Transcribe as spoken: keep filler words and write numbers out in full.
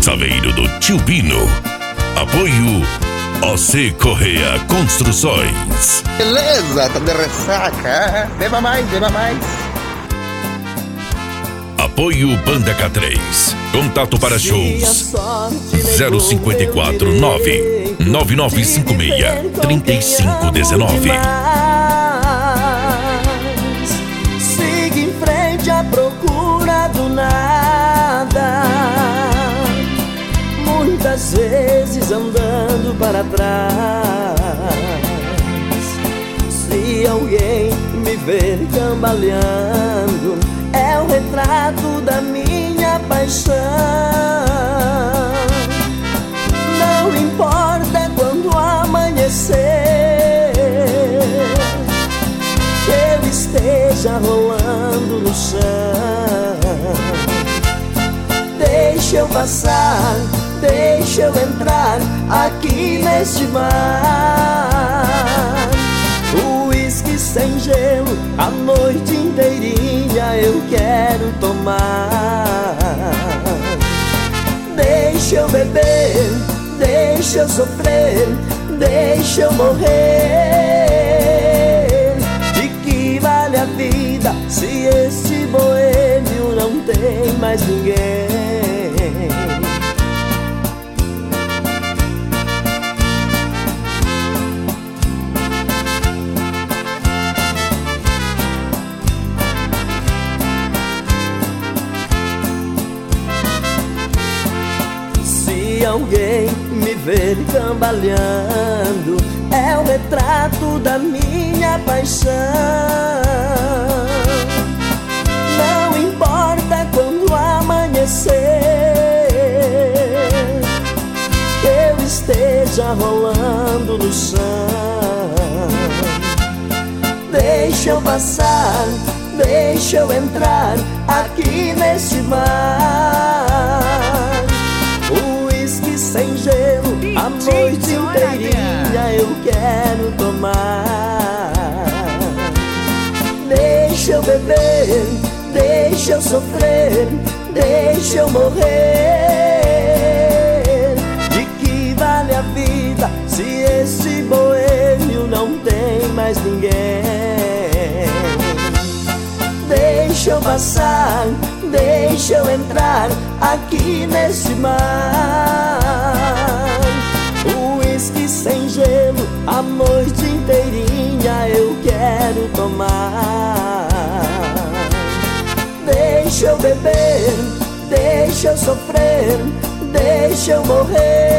Saveiro do Tio Bino. Apoio O C Correia Construções. Beleza, tá de ressaca. Beba mais, beba mais. Apoio Banda K três. Contato para shows zero cinco quatro nove nove nove cinco seis três cinco um nove. Siga em frente à procura do nada, muitas vezes andando para trás. Se alguém me ver cambaleando, é o retrato da minha paixão. Não importa quando amanhecer, que eu esteja rolando no chão. Deixa eu passar, deixa eu entrar aqui neste mar. Uísque sem gelo, a noite inteirinha eu quero tomar. Deixa eu beber, deixa eu sofrer, deixa eu morrer. De que vale a vida se este boêmio não tem mais ninguém? Se alguém me ver cambaleando, é o retrato da minha paixão. Não importa quando amanhecer, que eu esteja rolando no chão. Deixa eu passar, deixa eu entrar aqui neste mar. Uísque sem gelo, a noite inteirinha eu quero tomar. Deixa eu beber, deixa eu sofrer, deixa eu morrer. De que vale a vida se esse boêmio não tem mais ninguém? Deixa eu passar, deixa eu entrar aqui nesse mar. Uísque sem gelo, a noite inteirinha eu quero tomar. Deixa eu beber, deixa eu sofrer, deixa eu morrer.